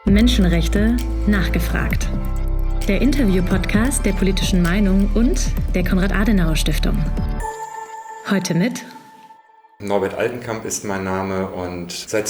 Menschenrechte nachgefragt. Der Interview-Podcast der Politischen Meinung und der Konrad-Adenauer-Stiftung. Heute mit Norbert Altenkamp ist mein Name und seit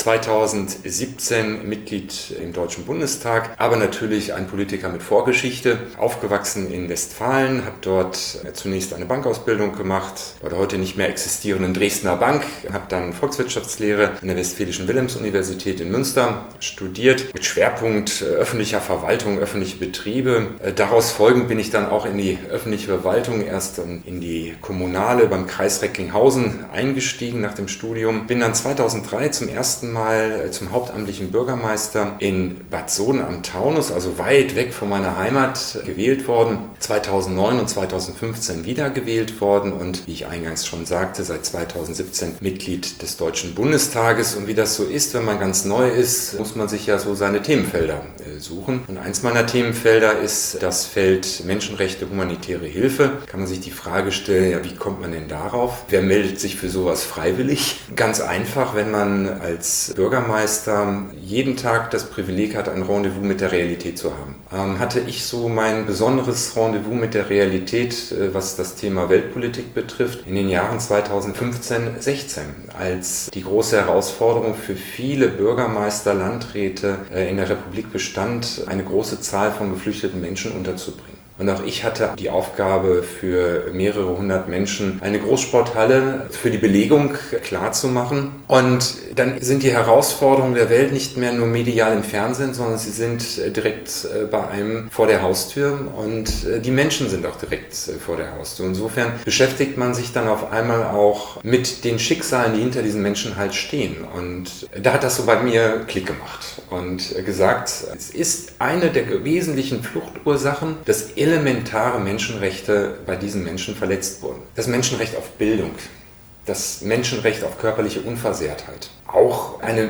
2017 Mitglied im Deutschen Bundestag, aber natürlich ein Politiker mit Vorgeschichte. Aufgewachsen in Westfalen, habe dort zunächst eine Bankausbildung gemacht, bei der heute nicht mehr existierenden Dresdner Bank, habe dann Volkswirtschaftslehre an der Westfälischen Wilhelms-Universität in Münster studiert, mit Schwerpunkt öffentlicher Verwaltung, öffentliche Betriebe. Daraus folgend bin ich dann auch in die öffentliche Verwaltung, erst in die kommunale beim Kreis Recklinghausen eingestiegen nach dem Studium. Bin dann 2003 zum ersten Mal zum hauptamtlichen Bürgermeister in Bad Soden am Taunus, also weit weg von meiner Heimat, gewählt worden. 2009 und 2015 wiedergewählt worden und wie ich eingangs schon sagte, seit 2017 Mitglied des Deutschen Bundestages. Und wie das so ist, wenn man ganz neu ist, muss man sich ja so seine Themenfelder suchen. Und eins meiner Themenfelder ist das Feld Menschenrechte, humanitäre Hilfe. Kann man sich die Frage stellen, ja, wie kommt man denn darauf? Wer meldet sich für sowas freiwillig? Ganz einfach, wenn man als Bürgermeister jeden Tag das Privileg hat, ein Rendezvous mit der Realität zu haben. Hatte ich so mein besonderes Rendezvous mit der Realität, was das Thema Weltpolitik betrifft, in den Jahren 2015-16, als die große Herausforderung für viele Bürgermeister, Landräte in der Republik bestand, eine große Zahl von geflüchteten Menschen unterzubringen. Und auch ich hatte die Aufgabe, für mehrere hundert Menschen eine Großsporthalle für die Belegung klarzumachen. Und dann sind die Herausforderungen der Welt nicht mehr nur medial im Fernsehen, sondern sie sind direkt bei einem vor der Haustür und die Menschen sind auch direkt vor der Haustür. Insofern beschäftigt man sich dann auf einmal auch mit den Schicksalen, die hinter diesen Menschen halt stehen. Und da hat das so bei mir Klick gemacht und gesagt, es ist eine der wesentlichen Fluchtursachen, dass elementare Menschenrechte bei diesen Menschen verletzt wurden. Das Menschenrecht auf Bildung, das Menschenrecht auf körperliche Unversehrtheit, auch eine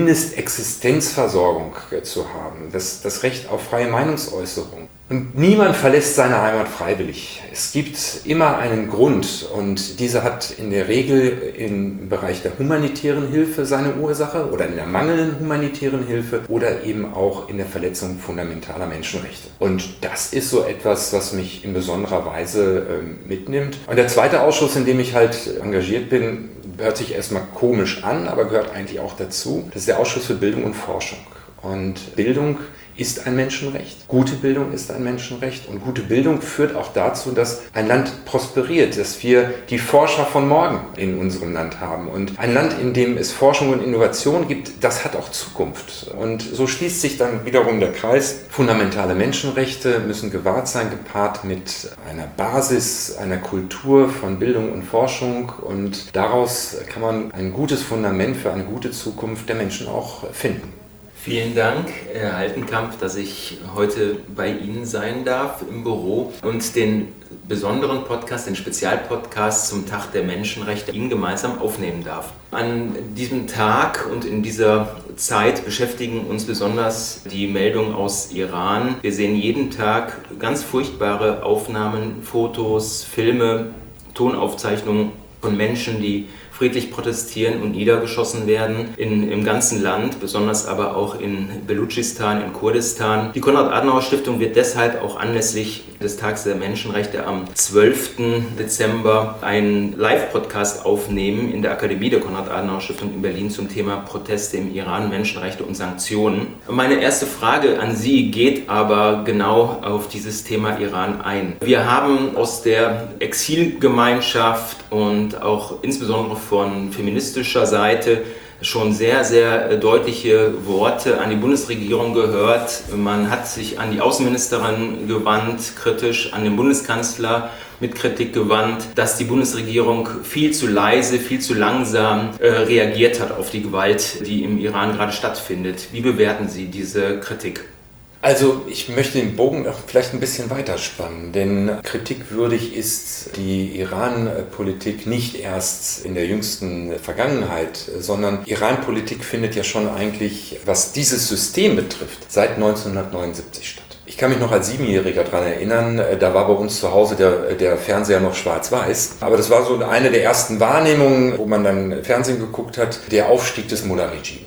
Mindestexistenzversorgung zu haben, das Recht auf freie Meinungsäußerung. Und niemand verlässt seine Heimat freiwillig. Es gibt immer einen Grund und dieser hat in der Regel im Bereich der humanitären Hilfe seine Ursache oder in der mangelnden humanitären Hilfe oder eben auch in der Verletzung fundamentaler Menschenrechte. Und das ist so etwas, was mich in besonderer Weise mitnimmt. Und der zweite Ausschuss, in dem ich halt engagiert bin, hört sich erstmal komisch an, aber gehört eigentlich auch dazu. Das ist der Ausschuss für Bildung und Forschung. Und Bildung ist ein Menschenrecht. Gute Bildung ist ein Menschenrecht. Und gute Bildung führt auch dazu, dass ein Land prosperiert, dass wir die Forscher von morgen in unserem Land haben. Und ein Land, in dem es Forschung und Innovation gibt, das hat auch Zukunft. Und so schließt sich dann wiederum der Kreis. Fundamentale Menschenrechte müssen gewahrt sein, gepaart mit einer Basis, einer Kultur von Bildung und Forschung. Und daraus kann man ein gutes Fundament für eine gute Zukunft der Menschen auch finden. Vielen Dank, Herr Altenkamp, dass ich heute bei Ihnen sein darf im Büro und den besonderen Podcast, den Spezialpodcast zum Tag der Menschenrechte Ihnen gemeinsam aufnehmen darf. An diesem Tag und in dieser Zeit beschäftigen uns besonders die Meldungen aus Iran. Wir sehen jeden Tag ganz furchtbare Aufnahmen, Fotos, Filme, Tonaufzeichnungen von Menschen, die friedlich protestieren und niedergeschossen werden im ganzen Land, besonders aber auch in Belutschistan, in Kurdistan. Die Konrad-Adenauer-Stiftung wird deshalb auch anlässlich des Tages der Menschenrechte am 12. Dezember einen Live-Podcast aufnehmen in der Akademie der Konrad-Adenauer-Stiftung in Berlin zum Thema Proteste im Iran, Menschenrechte und Sanktionen. Meine erste Frage an Sie geht aber genau auf dieses Thema Iran ein. Wir haben aus der Exilgemeinschaft und auch insbesondere von feministischer Seite schon sehr, sehr deutliche Worte an die Bundesregierung gehört. Man hat sich an die Außenministerin gewandt, kritisch an den Bundeskanzler mit Kritik gewandt, dass die Bundesregierung viel zu leise, viel zu langsam reagiert hat auf die Gewalt, die im Iran gerade stattfindet. Wie bewerten Sie diese Kritik? Also ich möchte den Bogen auch vielleicht ein bisschen weiterspannen, denn kritikwürdig ist die Iran-Politik nicht erst in der jüngsten Vergangenheit, sondern Iran-Politik findet ja schon eigentlich, was dieses System betrifft, seit 1979 statt. Ich kann mich noch als Siebenjähriger daran erinnern, da war bei uns zu Hause der Fernseher noch schwarz-weiß. Aber das war so eine der ersten Wahrnehmungen, wo man dann Fernsehen geguckt hat, der Aufstieg des Mullah-Regimes.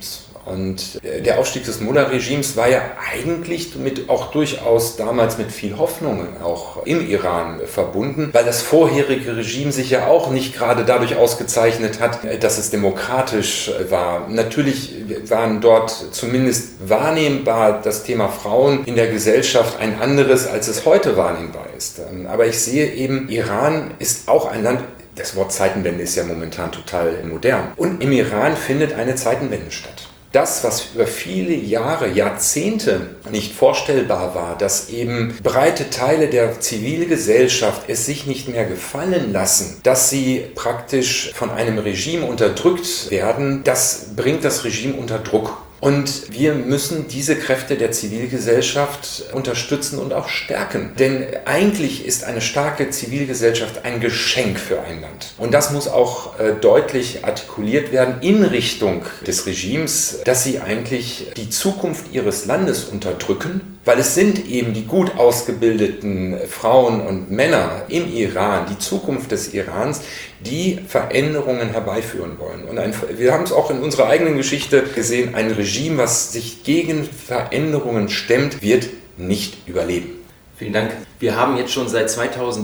Und der Aufstieg des Mullah-Regimes war ja eigentlich auch durchaus damals mit viel Hoffnung auch im Iran verbunden, weil das vorherige Regime sich ja auch nicht gerade dadurch ausgezeichnet hat, dass es demokratisch war. Natürlich waren dort zumindest wahrnehmbar das Thema Frauen in der Gesellschaft ein anderes, als es heute wahrnehmbar ist. Aber ich sehe eben, Iran ist auch ein Land. Das Wort Zeitenwende ist ja momentan total modern. Und im Iran findet eine Zeitenwende statt. Das, was über viele Jahre, Jahrzehnte nicht vorstellbar war, dass eben breite Teile der Zivilgesellschaft es sich nicht mehr gefallen lassen, dass sie praktisch von einem Regime unterdrückt werden, das bringt das Regime unter Druck. Und wir müssen diese Kräfte der Zivilgesellschaft unterstützen und auch stärken. Denn eigentlich ist eine starke Zivilgesellschaft ein Geschenk für ein Land. Und das muss auch deutlich artikuliert werden in Richtung des Regimes, dass sie eigentlich die Zukunft ihres Landes unterdrücken. Weil es sind eben die gut ausgebildeten Frauen und Männer im Iran, die Zukunft des Irans, die Veränderungen herbeiführen wollen. Und wir haben es auch in unserer eigenen Geschichte gesehen, ein Regime, was sich gegen Veränderungen stemmt, wird nicht überleben. Vielen Dank. Wir haben jetzt schon seit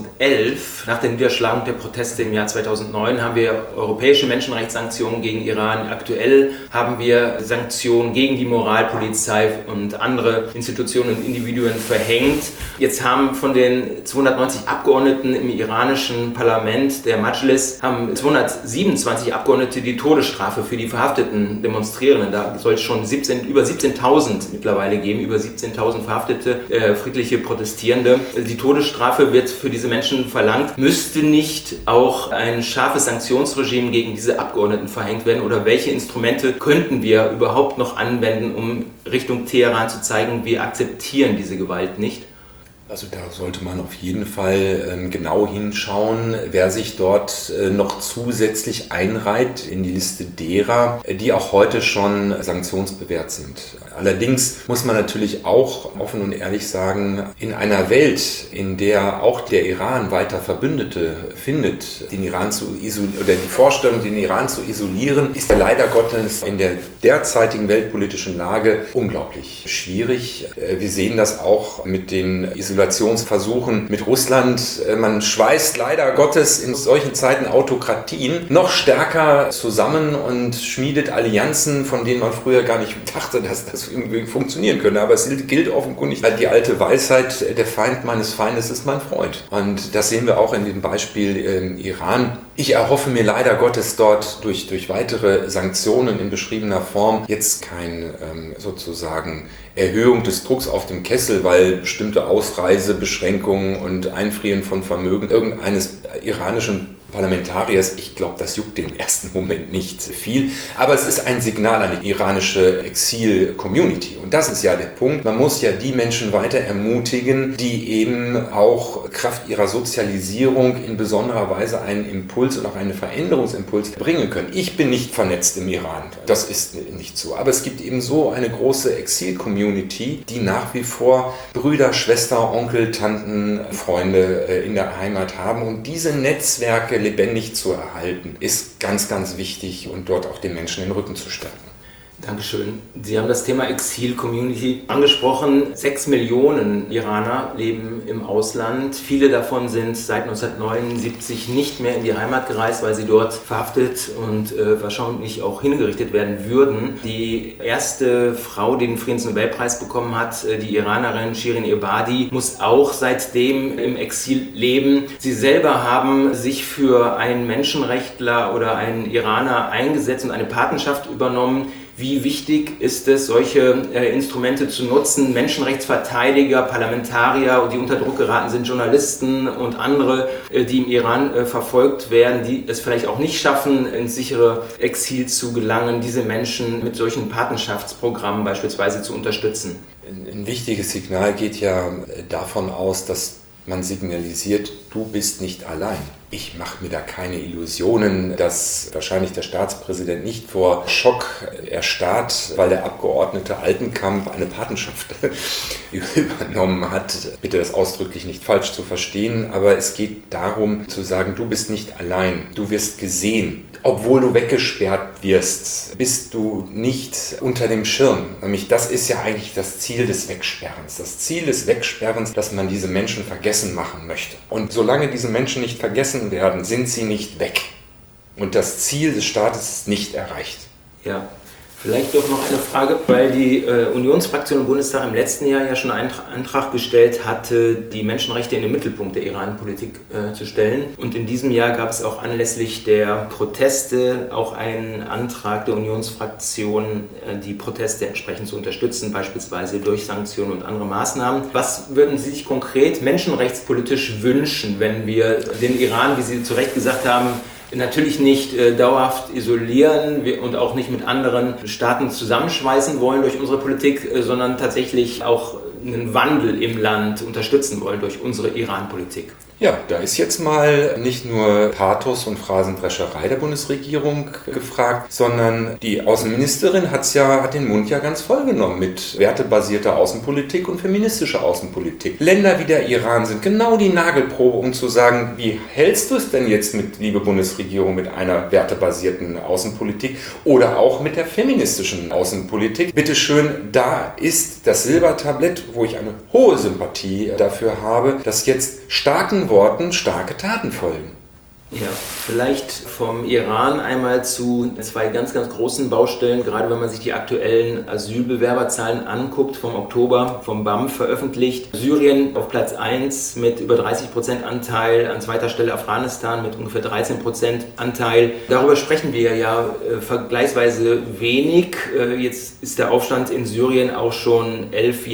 2011, nach der Niederschlagung der Proteste im Jahr 2009, haben wir europäische Menschenrechtssanktionen gegen Iran. Aktuell haben wir Sanktionen gegen die Moralpolizei und andere Institutionen und Individuen verhängt. Jetzt haben von den 290 Abgeordneten im iranischen Parlament, der Majlis, haben 227 Abgeordnete die Todesstrafe für die verhafteten Demonstrierenden. Da soll es schon über 17.000 mittlerweile geben, über 17.000 verhaftete friedliche Protestierende. Die Todesstrafe wird für diese Menschen verlangt. Müsste nicht auch ein scharfes Sanktionsregime gegen diese Abgeordneten verhängt werden? Oder welche Instrumente könnten wir überhaupt noch anwenden, um Richtung Teheran zu zeigen, wir akzeptieren diese Gewalt nicht? Also da sollte man auf jeden Fall genau hinschauen, wer sich dort noch zusätzlich einreiht in die Liste derer, die auch heute schon sanktionsbewehrt sind. Allerdings muss man natürlich auch offen und ehrlich sagen, in einer Welt, in der auch der Iran weiter Verbündete findet, den Iran zu isolieren oder die Vorstellung, den Iran zu isolieren, ist er leider Gottes in der derzeitigen weltpolitischen Lage unglaublich schwierig. Wir sehen das auch mit den Isolationsversuchen mit Russland. Man schweißt leider Gottes in solchen Zeiten Autokratien noch stärker zusammen und schmiedet Allianzen, von denen man früher gar nicht dachte, dass das irgendwie funktionieren könnte. Aber es gilt offenkundig die alte Weisheit, der Feind meines Feindes ist mein Freund. Und das sehen wir auch in dem Beispiel Iran. Ich erhoffe mir leider Gottes dort durch weitere Sanktionen in beschriebener Form jetzt keine sozusagen Erhöhung des Drucks auf dem Kessel, weil bestimmte Ausreisebeschränkungen und Einfrieren von Vermögen irgendeines iranischen Parlamentariers, ich glaube, das juckt den ersten Moment nicht viel, aber es ist ein Signal an die iranische Exil-Community und das ist ja der Punkt. Man muss ja die Menschen weiter ermutigen, die eben auch Kraft ihrer Sozialisierung in besonderer Weise einen Impuls und auch einen Veränderungsimpuls bringen können. Ich bin nicht vernetzt im Iran, das ist nicht so, aber es gibt eben so eine große Exil-Community, die nach wie vor Brüder, Schwester, Onkel, Tanten, Freunde in der Heimat haben und diese Netzwerke lebendig zu erhalten, ist ganz, ganz wichtig und dort auch den Menschen den Rücken zu stärken. Dankeschön. Sie haben das Thema Exil-Community angesprochen. 6 Millionen Iraner leben im Ausland. Viele davon sind seit 1979 nicht mehr in die Heimat gereist, weil sie dort verhaftet und wahrscheinlich auch hingerichtet werden würden. Die erste Frau, die den Friedensnobelpreis bekommen hat, die Iranerin Shirin Ebadi, muss auch seitdem im Exil leben. Sie selber haben sich für einen Menschenrechtler oder einen Iraner eingesetzt und eine Patenschaft übernommen. Wie wichtig ist es, solche Instrumente zu nutzen? Menschenrechtsverteidiger, Parlamentarier, die unter Druck geraten sind, Journalisten und andere, die im Iran verfolgt werden, die es vielleicht auch nicht schaffen, ins sichere Exil zu gelangen, diese Menschen mit solchen Patenschaftsprogrammen beispielsweise zu unterstützen. Ein wichtiges Signal geht ja davon aus, dass man signalisiert, du bist nicht allein. Ich mache mir da keine Illusionen, dass wahrscheinlich der Staatspräsident nicht vor Schock erstarrt, weil der Abgeordnete Altenkamp eine Patenschaft übernommen hat. Bitte das ausdrücklich nicht falsch zu verstehen, aber es geht darum zu sagen, du bist nicht allein, du wirst gesehen. Obwohl du weggesperrt wirst, bist du nicht unter dem Schirm. Nämlich das ist ja eigentlich das Ziel des Wegsperrens. Das Ziel des Wegsperrens, dass man diese Menschen vergessen machen möchte. Und solange diese Menschen nicht vergessen werden, sind sie nicht weg. Und das Ziel des Staates ist nicht erreicht. Ja. Vielleicht doch noch eine Frage, weil die Unionsfraktion im Bundestag im letzten Jahr ja schon einen Antrag gestellt hatte, die Menschenrechte in den Mittelpunkt der Iran-Politik zu stellen. Und in diesem Jahr gab es auch anlässlich der Proteste auch einen Antrag der Unionsfraktion, die Proteste entsprechend zu unterstützen, beispielsweise durch Sanktionen und andere Maßnahmen. Was würden Sie sich konkret menschenrechtspolitisch wünschen, wenn wir den Iran, wie Sie zu Recht gesagt haben, natürlich nicht dauerhaft isolieren und auch nicht mit anderen Staaten zusammenschweißen wollen durch unsere Politik, sondern tatsächlich auch einen Wandel im Land unterstützen wollen durch unsere Iran-Politik? Ja, da ist jetzt mal nicht nur Pathos und Phrasendrescherei der Bundesregierung gefragt, sondern die Außenministerin hat den Mund ja ganz voll genommen mit wertebasierter Außenpolitik und feministischer Außenpolitik. Länder wie der Iran sind genau die Nagelprobe, um zu sagen, wie hältst du es denn jetzt liebe Bundesregierung, mit einer wertebasierten Außenpolitik oder auch mit der feministischen Außenpolitik? Bitteschön, da ist das Silbertablett, wo ich eine hohe Sympathie dafür habe, dass jetzt starken Worten starke Taten folgen. Ja, vielleicht vom Iran einmal zu zwei ganz, ganz großen Baustellen, gerade wenn man sich die aktuellen Asylbewerberzahlen anguckt, vom Oktober vom BAMF veröffentlicht. Syrien auf Platz 1 mit über 30% Anteil, an zweiter Stelle Afghanistan mit ungefähr 13% Anteil. Darüber sprechen wir ja vergleichsweise wenig. Jetzt ist der Aufstand in Syrien auch schon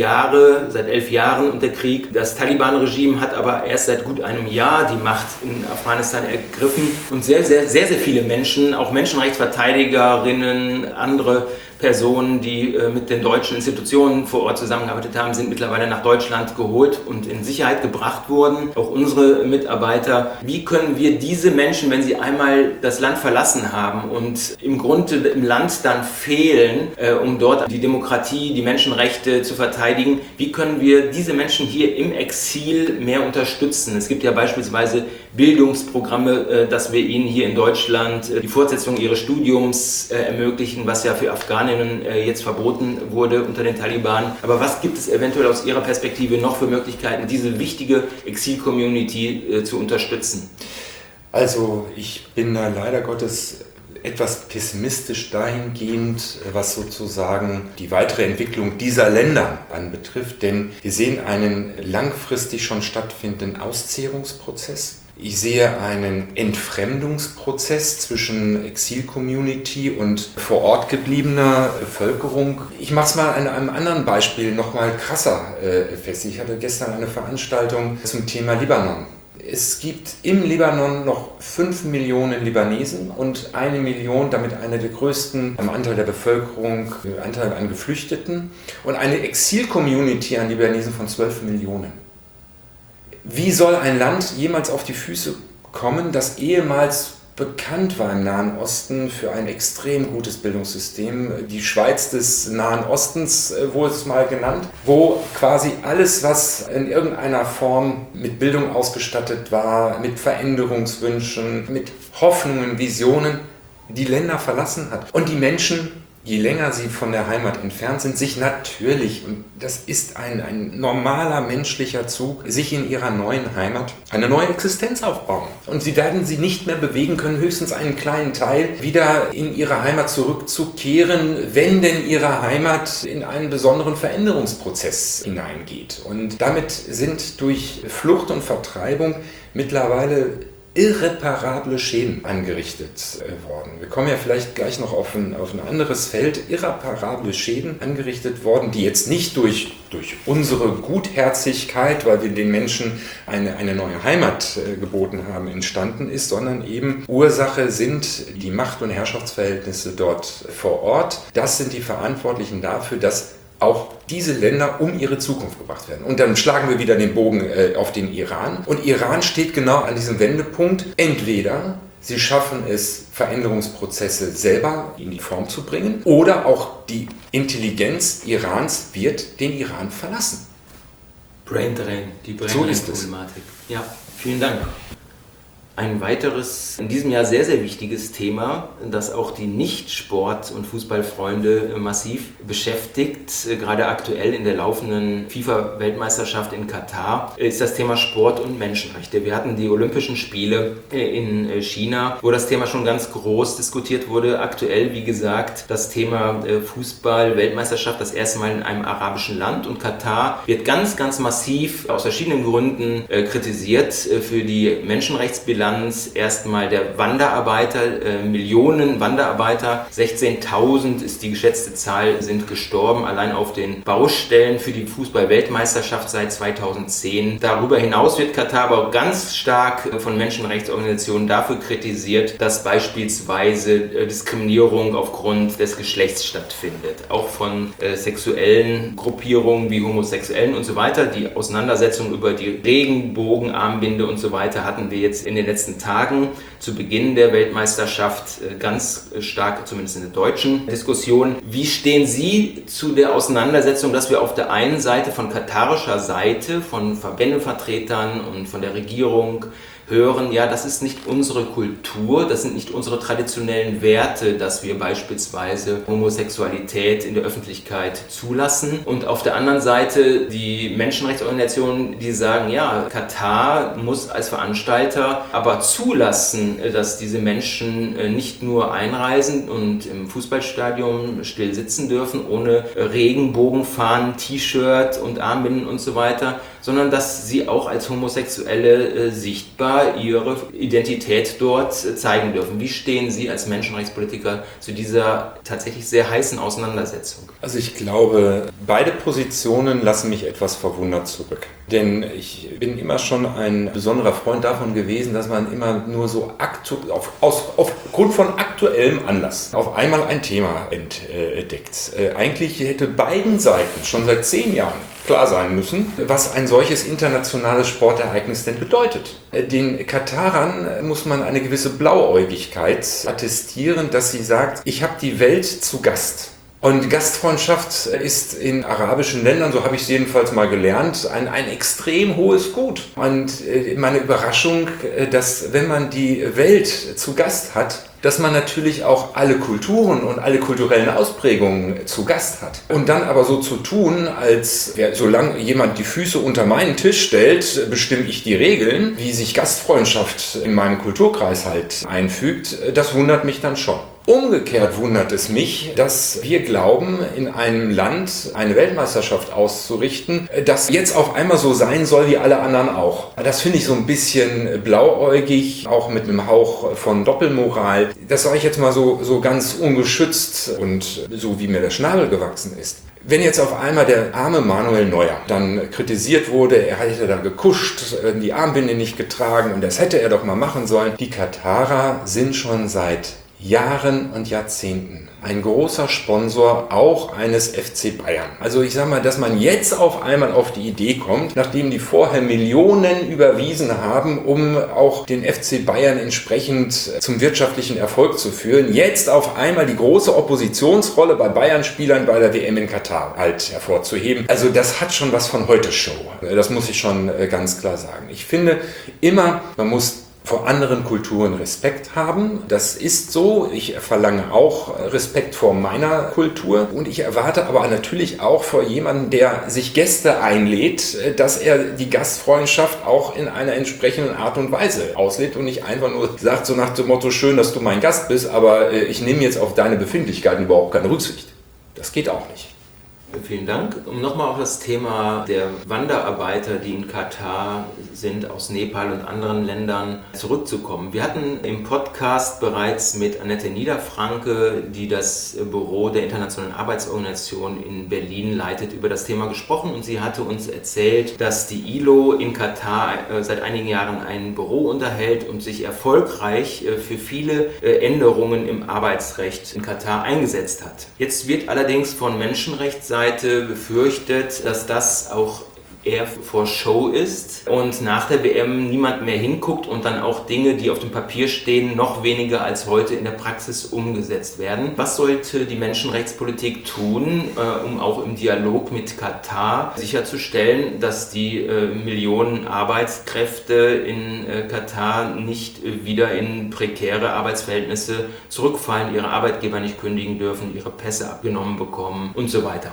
seit 11 Jahren und der Krieg. Das Taliban-Regime hat aber erst seit gut einem Jahr die Macht in Afghanistan ergriffen und sehr, sehr, sehr, sehr viele Menschen, auch Menschenrechtsverteidigerinnen, andere Personen, die mit den deutschen Institutionen vor Ort zusammengearbeitet haben, sind mittlerweile nach Deutschland geholt und in Sicherheit gebracht worden. Auch unsere Mitarbeiter. Wie können wir diese Menschen, wenn sie einmal das Land verlassen haben und im Grunde im Land dann fehlen, um dort die Demokratie, die Menschenrechte zu verteidigen, wie können wir diese Menschen hier im Exil mehr unterstützen? Es gibt ja beispielsweise Bildungsprogramme, dass wir ihnen hier in Deutschland die Fortsetzung ihres Studiums ermöglichen, was ja für Afghanen jetzt verboten wurde unter den Taliban. Aber was gibt es eventuell aus Ihrer Perspektive noch für Möglichkeiten, diese wichtige Exil-Community zu unterstützen? Also ich bin da leider Gottes etwas pessimistisch dahingehend, was sozusagen die weitere Entwicklung dieser Länder anbetrifft, denn wir sehen einen langfristig schon stattfindenden Auszehrungsprozess. Ich sehe einen Entfremdungsprozess zwischen Exil-Community und vor Ort gebliebener Bevölkerung. Ich mache es mal an einem anderen Beispiel noch mal krasser fest. Ich hatte gestern eine Veranstaltung zum Thema Libanon. Es gibt im Libanon noch 5 Millionen Libanesen und 1 Million, damit einer der größten am Anteil der Bevölkerung, Anteil an Geflüchteten und eine Exil-Community an Libanesen von 12 Millionen. Wie soll ein Land jemals auf die Füße kommen, das ehemals bekannt war im Nahen Osten für ein extrem gutes Bildungssystem, die Schweiz des Nahen Ostens wurde es mal genannt, wo quasi alles, was in irgendeiner Form mit Bildung ausgestattet war, mit Veränderungswünschen, mit Hoffnungen, Visionen, die Länder verlassen hat. Und die Menschen, je länger sie von der Heimat entfernt sind, sich natürlich, und das ist ein normaler menschlicher Zug, sich in ihrer neuen Heimat eine neue Existenz aufbauen. Und sie werden sie nicht mehr bewegen können, höchstens einen kleinen Teil wieder in ihre Heimat zurückzukehren, wenn denn ihre Heimat in einen besonderen Veränderungsprozess hineingeht. Und damit sind durch Flucht und Vertreibung mittlerweile irreparable Schäden angerichtet worden. Wir kommen ja vielleicht gleich noch auf ein anderes Feld. Irreparable Schäden angerichtet worden, die jetzt nicht durch unsere Gutherzigkeit, weil wir den Menschen eine neue Heimat geboten haben, entstanden ist, sondern eben Ursache sind die Macht- und Herrschaftsverhältnisse dort vor Ort. Das sind die Verantwortlichen dafür, dass auch diese Länder um ihre Zukunft gebracht werden. Und dann schlagen wir wieder den Bogen auf den Iran. Und Iran steht genau an diesem Wendepunkt. Entweder sie schaffen es, Veränderungsprozesse selber in die Form zu bringen, oder auch die Intelligenz Irans wird den Iran verlassen. Braindrain, die Braindrain-Problematik. Ja, vielen Dank. Ein weiteres, in diesem Jahr sehr, sehr wichtiges Thema, das auch die Nicht-Sport- und Fußballfreunde massiv beschäftigt, gerade aktuell in der laufenden FIFA-Weltmeisterschaft in Katar, ist das Thema Sport und Menschenrechte. Wir hatten die Olympischen Spiele in China, wo das Thema schon ganz groß diskutiert wurde. Aktuell, wie gesagt, das Thema Fußball-Weltmeisterschaft das erste Mal in einem arabischen Land, und Katar wird ganz, ganz massiv aus verschiedenen Gründen kritisiert für die Menschenrechtsbilanz. Erstmal der Wanderarbeiter, Millionen Wanderarbeiter, 16.000 ist die geschätzte Zahl, sind gestorben, allein auf den Baustellen für die Fußball-Weltmeisterschaft seit 2010. Darüber hinaus wird Katar aber auch ganz stark von Menschenrechtsorganisationen dafür kritisiert, dass beispielsweise Diskriminierung aufgrund des Geschlechts stattfindet. Auch von sexuellen Gruppierungen wie Homosexuellen und so weiter. Die Auseinandersetzung über die Regenbogenarmbinde und so weiter hatten wir jetzt in den letzten Tagen zu Beginn der Weltmeisterschaft ganz stark, zumindest in der deutschen Diskussion. Wie stehen Sie zu der Auseinandersetzung, dass wir auf der einen Seite von katarischer Seite, von Verbändevertretern und von der Regierung hören, ja, das ist nicht unsere Kultur, das sind nicht unsere traditionellen Werte, dass wir beispielsweise Homosexualität in der Öffentlichkeit zulassen. Und auf der anderen Seite die Menschenrechtsorganisationen, die sagen, ja, Katar muss als Veranstalter aber zulassen, dass diese Menschen nicht nur einreisen und im Fußballstadion still sitzen dürfen, ohne Regenbogenfahnen, T-Shirt und Armbinden und so weiter, sondern dass sie auch als Homosexuelle sichtbar ihre Identität dort zeigen dürfen. Wie stehen Sie als Menschenrechtspolitiker zu dieser tatsächlich sehr heißen Auseinandersetzung? Also ich glaube, beide Positionen lassen mich etwas verwundert zurück. Denn ich bin immer schon ein besonderer Freund davon gewesen, dass man immer nur so aufgrund von aktuellem Anlass auf einmal ein Thema entdeckt. Eigentlich hätte beiden Seiten schon seit 10 Jahren klar sein müssen, was ein solches internationales Sportereignis denn bedeutet. Den Katarern muss man eine gewisse Blauäugigkeit attestieren, dass sie sagt, ich habe die Welt zu Gast. Und Gastfreundschaft ist in arabischen Ländern, so habe ich es jedenfalls mal gelernt, ein extrem hohes Gut. Und meine Überraschung, dass wenn man die Welt zu Gast hat, dass man natürlich auch alle Kulturen und alle kulturellen Ausprägungen zu Gast hat. Und dann aber so zu tun, als solange jemand die Füße unter meinen Tisch stellt, bestimme ich die Regeln, wie sich Gastfreundschaft in meinem Kulturkreis halt einfügt, das wundert mich dann schon. Umgekehrt wundert es mich, dass wir glauben, in einem Land eine Weltmeisterschaft auszurichten, das jetzt auf einmal so sein soll wie alle anderen auch. Das finde ich so ein bisschen blauäugig, auch mit einem Hauch von Doppelmoral. Das sage ich jetzt mal so ganz ungeschützt und so wie mir der Schnabel gewachsen ist. Wenn jetzt auf einmal der arme Manuel Neuer dann kritisiert wurde, er hätte da gekuscht, die Armbinde nicht getragen und das hätte er doch mal machen sollen. Die Katarer sind schon seit Jahren und Jahrzehnten ein großer Sponsor auch eines FC Bayern. Also ich sage mal, dass man jetzt auf einmal auf die Idee kommt, nachdem die vorher Millionen überwiesen haben, um auch den FC Bayern entsprechend zum wirtschaftlichen Erfolg zu führen, jetzt auf einmal die große Oppositionsrolle bei Bayern-Spielern bei der WM in Katar halt hervorzuheben. Also das hat schon was von Heute-Show. Das muss ich schon ganz klar sagen. Ich finde immer, man muss vor anderen Kulturen Respekt haben. Das ist so. Ich verlange auch Respekt vor meiner Kultur. Und ich erwarte aber natürlich auch vor jemandem, der sich Gäste einlädt, dass er die Gastfreundschaft auch in einer entsprechenden Art und Weise auslädt und nicht einfach nur sagt, so nach dem Motto, schön, dass du mein Gast bist, aber ich nehme jetzt auf deine Befindlichkeiten überhaupt keine Rücksicht. Das geht auch nicht. Vielen Dank. Um nochmal auf das Thema der Wanderarbeiter, die in Katar sind, aus Nepal und anderen Ländern zurückzukommen. Wir hatten im Podcast bereits mit Annette Niederfranke, die das Büro der Internationalen Arbeitsorganisation in Berlin leitet, über das Thema gesprochen und sie hatte uns erzählt, dass die ILO in Katar seit einigen Jahren ein Büro unterhält und sich erfolgreich für viele Änderungen im Arbeitsrecht in Katar eingesetzt hat. Jetzt wird allerdings von Menschenrechtsseite Seite befürchtet, dass das auch eher vor Show ist und nach der WM niemand mehr hinguckt und dann auch Dinge, die auf dem Papier stehen, noch weniger als heute in der Praxis umgesetzt werden. Was sollte die Menschenrechtspolitik tun, um auch im Dialog mit Katar sicherzustellen, dass die Millionen Arbeitskräfte in Katar nicht wieder in prekäre Arbeitsverhältnisse zurückfallen, ihre Arbeitgeber nicht kündigen dürfen, ihre Pässe abgenommen bekommen und so weiter?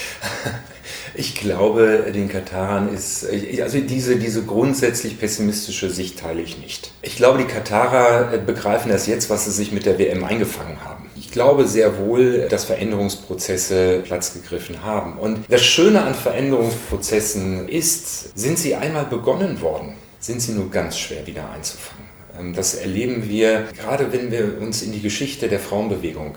Ich glaube, den Katarern also diese grundsätzlich pessimistische Sicht teile ich nicht. Ich glaube, die Katarer begreifen das jetzt, was sie sich mit der WM eingefangen haben. Ich glaube sehr wohl, dass Veränderungsprozesse Platz gegriffen haben. Und das Schöne an Veränderungsprozessen ist, sind sie einmal begonnen worden, sind sie nur ganz schwer wieder einzufangen. Das erleben wir, gerade wenn wir uns in die Geschichte der Frauenbewegung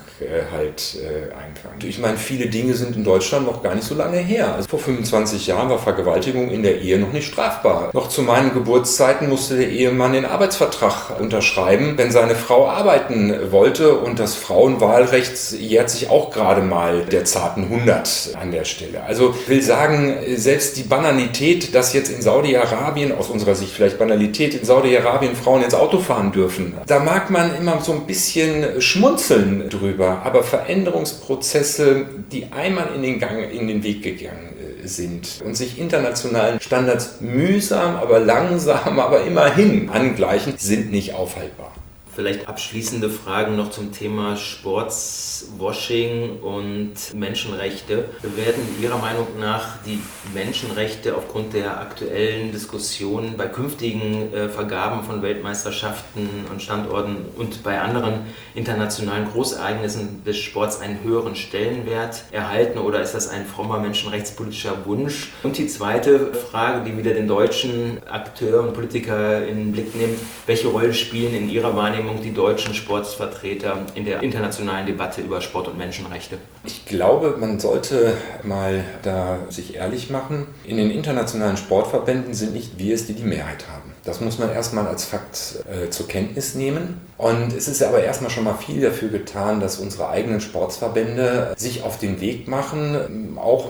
einfangen. Ich meine, viele Dinge sind in Deutschland noch gar nicht so lange her. Also vor 25 Jahren war Vergewaltigung in der Ehe noch nicht strafbar. Noch zu meinen Geburtszeiten musste der Ehemann den Arbeitsvertrag unterschreiben, wenn seine Frau arbeiten wollte. Und das Frauenwahlrecht jährt sich auch gerade mal der zarten 100 an der Stelle. Also ich will sagen, selbst die Banalität, dass jetzt in Saudi-Arabien, aus unserer Sicht vielleicht Banalität, in Saudi-Arabien Frauen ins Auto fahren dürfen. Da mag man immer so ein bisschen schmunzeln drüber, aber Veränderungsprozesse, die einmal in den Weg gegangen sind und sich internationalen Standards mühsam, aber langsam, aber immerhin angleichen, sind nicht aufhaltbar. Vielleicht abschließende Fragen noch zum Thema Sportswashing und Menschenrechte. Werden Ihrer Meinung nach die Menschenrechte aufgrund der aktuellen Diskussionen bei künftigen Vergaben von Weltmeisterschaften und Standorten und bei anderen internationalen Großereignissen des Sports einen höheren Stellenwert erhalten oder ist das ein frommer menschenrechtspolitischer Wunsch? Und die zweite Frage, die wieder den deutschen Akteur und Politiker in den Blick nimmt: Welche Rolle spielen in Ihrer Wahrnehmung die deutschen Sportvertreter in der internationalen Debatte über Sport und Menschenrechte? Ich glaube, man sollte mal da sich ehrlich machen. In den internationalen Sportverbänden sind nicht wir es, die die Mehrheit haben. Das muss man erstmal als Fakt zur Kenntnis nehmen. Und es ist aber erstmal schon mal viel dafür getan, dass unsere eigenen Sportverbände sich auf den Weg machen, auch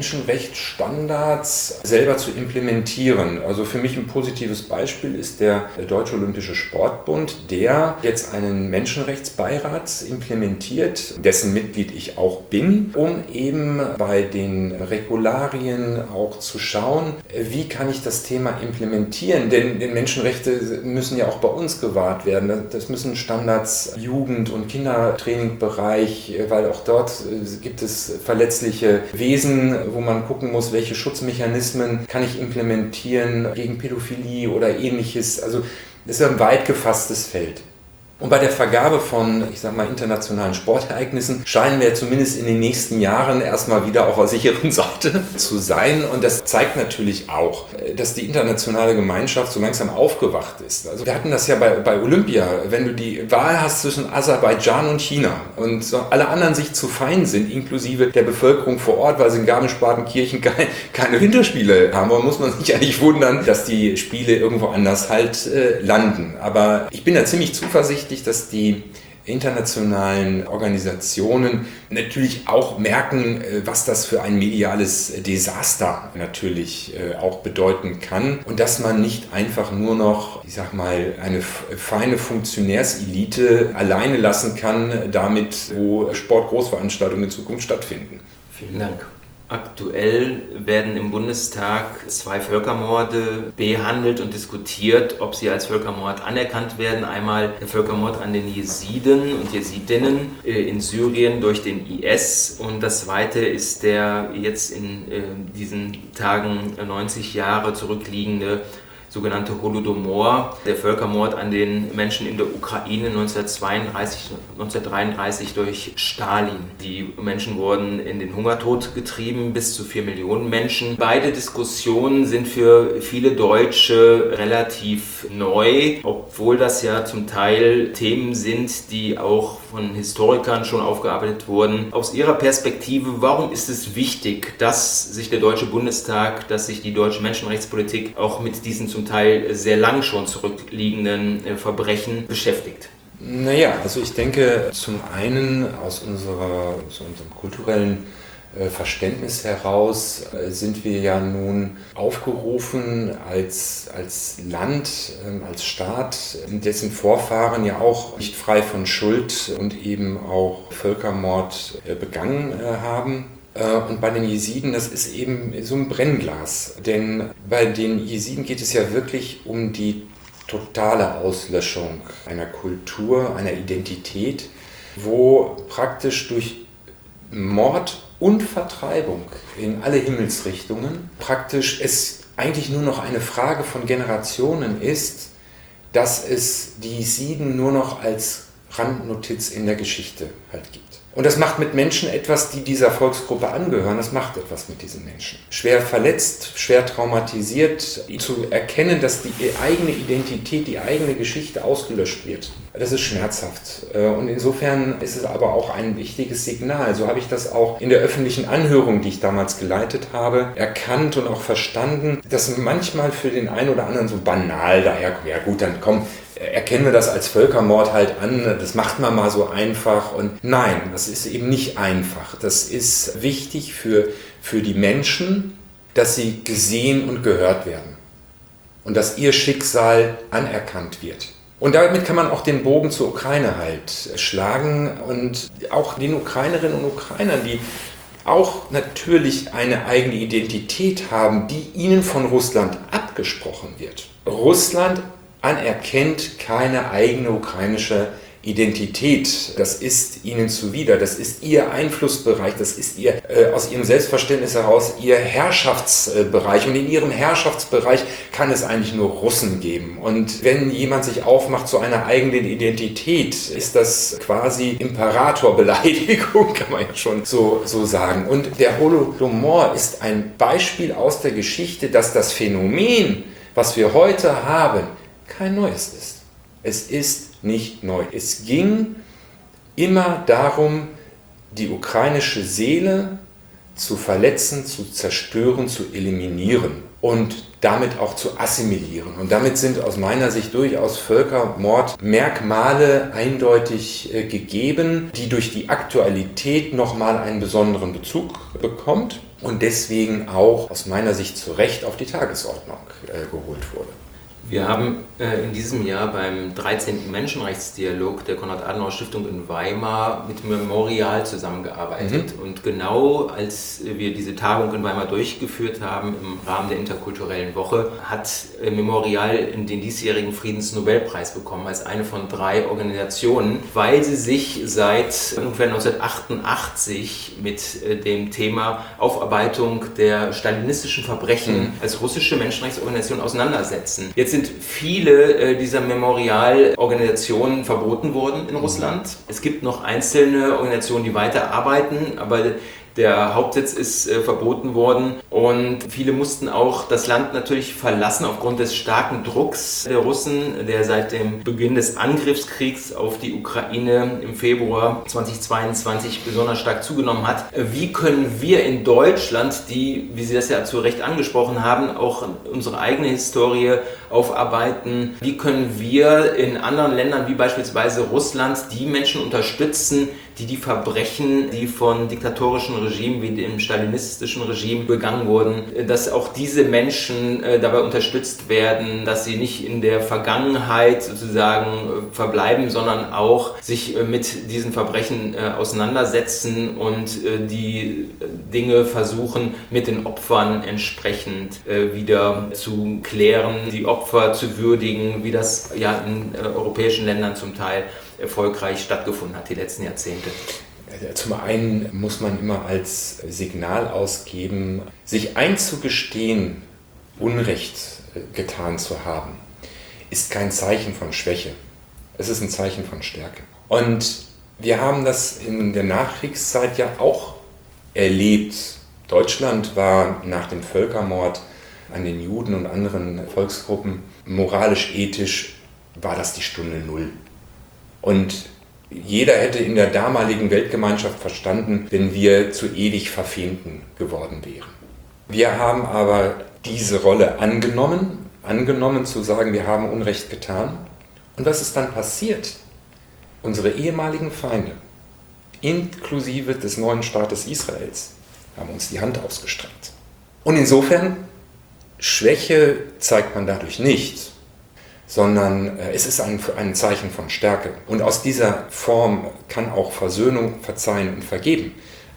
Menschenrechtsstandards selber zu implementieren. Also für mich ein positives Beispiel ist der Deutsche Olympische Sportbund, der jetzt einen Menschenrechtsbeirat implementiert, dessen Mitglied ich auch bin, um eben bei den Regularien auch zu schauen, wie kann ich das Thema implementieren, denn Menschenrechte müssen ja auch bei uns gewahrt werden. Das müssen Standards Jugend- und Kindertrainingbereich, weil auch dort gibt es verletzliche Wesen, wo man gucken muss, welche Schutzmechanismen kann ich implementieren gegen Pädophilie oder ähnliches. Also das ist ein weit gefasstes Feld. Und bei der Vergabe von, internationalen Sportereignissen scheinen wir zumindest in den nächsten Jahren erstmal wieder auf der sicheren Seite zu sein. Und das zeigt natürlich auch, dass die internationale Gemeinschaft so langsam aufgewacht ist. Also wir hatten das ja bei Olympia, wenn du die Wahl hast zwischen Aserbaidschan und China und alle anderen sich zu fein sind, inklusive der Bevölkerung vor Ort, weil sie in Garmisch-Partenkirchen keine Winterspiele haben, dann muss man sich ja nicht wundern, dass die Spiele irgendwo anders landen. Aber ich bin da ziemlich zuversichtlich, dass die internationalen Organisationen natürlich auch merken, was das für ein mediales Desaster natürlich auch bedeuten kann und dass man nicht einfach nur noch, eine feine Funktionärselite alleine lassen kann, damit wo Sportgroßveranstaltungen in Zukunft stattfinden. Vielen Dank. Aktuell werden im Bundestag 2 Völkermorde behandelt und diskutiert, ob sie als Völkermord anerkannt werden. Einmal der Völkermord an den Jesiden und Jesidinnen in Syrien durch den IS und das zweite ist der jetzt in diesen Tagen 90 Jahre zurückliegende sogenannte Holodomor, der Völkermord an den Menschen in der Ukraine 1933 durch Stalin. Die Menschen wurden in den Hungertod getrieben, bis zu 4 Millionen Menschen. Beide Diskussionen sind für viele Deutsche relativ neu, obwohl das ja zum Teil Themen sind, die auch von Historikern schon aufgearbeitet wurden. Aus Ihrer Perspektive, warum ist es wichtig, dass sich der Deutsche Bundestag, dass sich die deutsche Menschenrechtspolitik auch mit diesen zum Teil sehr lang schon zurückliegenden Verbrechen beschäftigt? Also ich denke zum einen aus unserem kulturellen Verständnis heraus sind wir ja nun aufgerufen als Land, als Staat, dessen Vorfahren ja auch nicht frei von Schuld und eben auch Völkermord begangen haben. Und bei den Jesiden, das ist eben so ein Brennglas. Denn bei den Jesiden geht es ja wirklich um die totale Auslöschung einer Kultur, einer Identität, wo praktisch durch Mord und Vertreibung in alle Himmelsrichtungen praktisch es eigentlich nur noch eine Frage von Generationen ist, dass es die Jesiden nur noch als Randnotiz in der Geschichte halt gibt. Und das macht mit Menschen etwas, die dieser Volksgruppe angehören, das macht etwas mit diesen Menschen. Schwer verletzt, schwer traumatisiert, zu erkennen, dass die eigene Identität, die eigene Geschichte ausgelöscht wird. Das ist schmerzhaft. Und insofern ist es aber auch ein wichtiges Signal. So habe ich das auch in der öffentlichen Anhörung, die ich damals geleitet habe, erkannt und auch verstanden, dass manchmal für den einen oder anderen so banal daherkommt. Ja gut, dann komm, erkennen wir das als Völkermord halt an, das macht man mal so einfach. Und nein, das ist eben nicht einfach. Das ist wichtig für die Menschen, dass sie gesehen und gehört werden und dass ihr Schicksal anerkannt wird. Und damit kann man auch den Bogen zur Ukraine halt schlagen und auch den Ukrainerinnen und Ukrainern, die auch natürlich eine eigene Identität haben, die ihnen von Russland abgesprochen wird. Russland anerkennt keine eigene ukrainische Identität. Das ist ihnen zuwider, das ist ihr Einflussbereich, das ist ihr aus ihrem Selbstverständnis heraus ihr Herrschaftsbereich. Und in ihrem Herrschaftsbereich kann es eigentlich nur Russen geben. Und wenn jemand sich aufmacht zu einer eigenen Identität, ist das quasi Imperatorbeleidigung, kann man ja schon so sagen. Und der Holodomor ist ein Beispiel aus der Geschichte, dass das Phänomen, was wir heute haben, kein neues ist. Es ist nicht neu. Es ging immer darum, die ukrainische Seele zu verletzen, zu zerstören, zu eliminieren und damit auch zu assimilieren. Und damit sind aus meiner Sicht durchaus Völkermordmerkmale eindeutig gegeben, die durch die Aktualität nochmal einen besonderen Bezug bekommt und deswegen auch aus meiner Sicht zu Recht auf die Tagesordnung geholt wurde. Wir haben in diesem Jahr beim 13. Menschenrechtsdialog der Konrad-Adenauer-Stiftung in Weimar mit Memorial zusammengearbeitet. Und genau als wir diese Tagung in Weimar durchgeführt haben im Rahmen der interkulturellen Woche, hat Memorial den diesjährigen Friedensnobelpreis bekommen als eine von 3 Organisationen, weil sie sich seit ungefähr 1988 mit dem Thema Aufarbeitung der stalinistischen Verbrechen als russische Menschenrechtsorganisation auseinandersetzen. Jetzt sind viele dieser Memorialorganisationen verboten worden in Russland. Es gibt noch einzelne Organisationen, die weiterarbeiten, aber der Hauptsitz ist verboten worden und viele mussten auch das Land natürlich verlassen aufgrund des starken Drucks der Russen, der seit dem Beginn des Angriffskriegs auf die Ukraine im Februar 2022 besonders stark zugenommen hat. Wie können wir in Deutschland, die, wie Sie das ja zu Recht angesprochen haben, auch unsere eigene Historie aufarbeiten? Wie können wir in anderen Ländern wie beispielsweise Russland die Menschen unterstützen, die Verbrechen, die von diktatorischen Regimen wie dem stalinistischen Regime begangen wurden, dass auch diese Menschen dabei unterstützt werden, dass sie nicht in der Vergangenheit sozusagen verbleiben, sondern auch sich mit diesen Verbrechen auseinandersetzen und die Dinge versuchen, mit den Opfern entsprechend wieder zu klären, die Opfer zu würdigen, wie das ja in europäischen Ländern zum Teil erfolgreich stattgefunden hat, die letzten Jahrzehnte. Zum einen muss man immer als Signal ausgeben, sich einzugestehen, Unrecht getan zu haben, ist kein Zeichen von Schwäche. Es ist ein Zeichen von Stärke. Und wir haben das in der Nachkriegszeit ja auch erlebt. Deutschland war nach dem Völkermord an den Juden und anderen Volksgruppen moralisch, ethisch war das die Stunde Null. Und jeder hätte in der damaligen Weltgemeinschaft verstanden, wenn wir zu ewig Verfemten geworden wären. Wir haben aber diese Rolle angenommen zu sagen, wir haben Unrecht getan. Und was ist dann passiert? Unsere ehemaligen Feinde, inklusive des neuen Staates Israels, haben uns die Hand ausgestreckt. Und insofern, Schwäche zeigt man dadurch nicht, sondern es ist ein Zeichen von Stärke. Und aus dieser Form kann auch Versöhnung, Verzeihen und Vergeben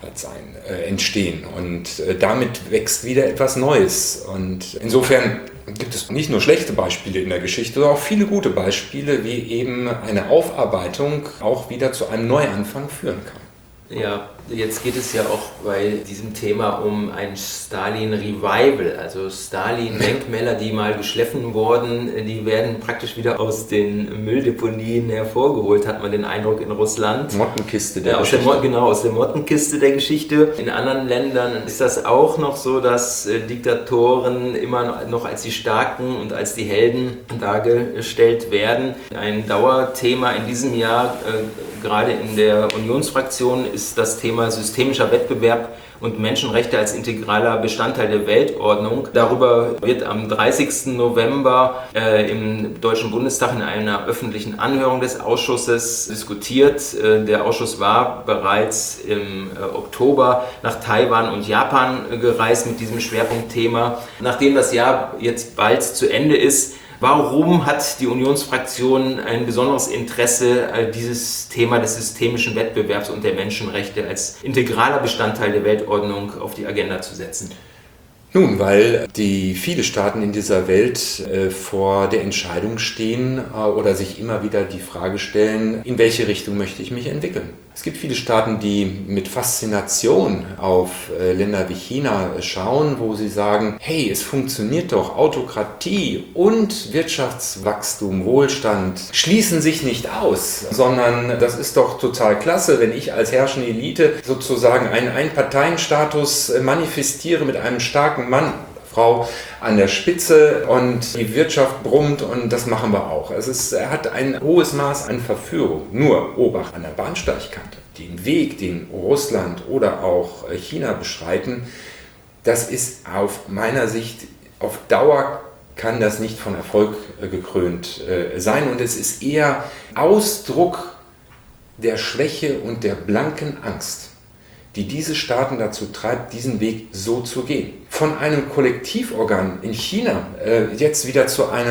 entstehen. Und damit wächst wieder etwas Neues. Und insofern gibt es nicht nur schlechte Beispiele in der Geschichte, sondern auch viele gute Beispiele, wie eben eine Aufarbeitung auch wieder zu einem Neuanfang führen kann. Ja, jetzt geht es ja auch bei diesem Thema um ein Stalin-Revival, also Stalin-Denkmäler, die mal geschliffen wurden, die werden praktisch wieder aus den Mülldeponien hervorgeholt, hat man den Eindruck in Russland. Mottenkiste der Geschichte. Genau, aus der Mottenkiste der Geschichte. In anderen Ländern ist das auch noch so, dass Diktatoren immer noch als die Starken und als die Helden dargestellt werden. Ein Dauerthema in diesem Jahr, gerade in der Unionsfraktion, ist das Thema systemischer Wettbewerb und Menschenrechte als integraler Bestandteil der Weltordnung. Darüber wird am 30. November im Deutschen Bundestag in einer öffentlichen Anhörung des Ausschusses diskutiert. Der Ausschuss war bereits im Oktober nach Taiwan und Japan gereist mit diesem Schwerpunktthema. Nachdem das Jahr jetzt bald zu Ende ist, warum hat die Unionsfraktion ein besonderes Interesse, dieses Thema des systemischen Wettbewerbs und der Menschenrechte als integraler Bestandteil der Weltordnung auf die Agenda zu setzen? Nun, weil viele Staaten in dieser Welt vor der Entscheidung stehen oder sich immer wieder die Frage stellen, in welche Richtung möchte ich mich entwickeln. Es gibt viele Staaten, die mit Faszination auf Länder wie China schauen, wo sie sagen, hey, es funktioniert doch, Autokratie und Wirtschaftswachstum, Wohlstand schließen sich nicht aus, sondern das ist doch total klasse, wenn ich als herrschende Elite sozusagen einen Einparteienstatus manifestiere mit einem starken Mann, Frau an der Spitze und die Wirtschaft brummt und das machen wir auch. Er hat ein hohes Maß an Verführung. Nur Obacht an der Bahnsteigkante. Den Weg, den Russland oder auch China beschreiten, das ist auf meiner Sicht auf Dauer kann das nicht von Erfolg gekrönt sein und es ist eher Ausdruck der Schwäche und der blanken Angst, die diese Staaten dazu treibt, diesen Weg so zu gehen. Von einem Kollektivorgan in China jetzt wieder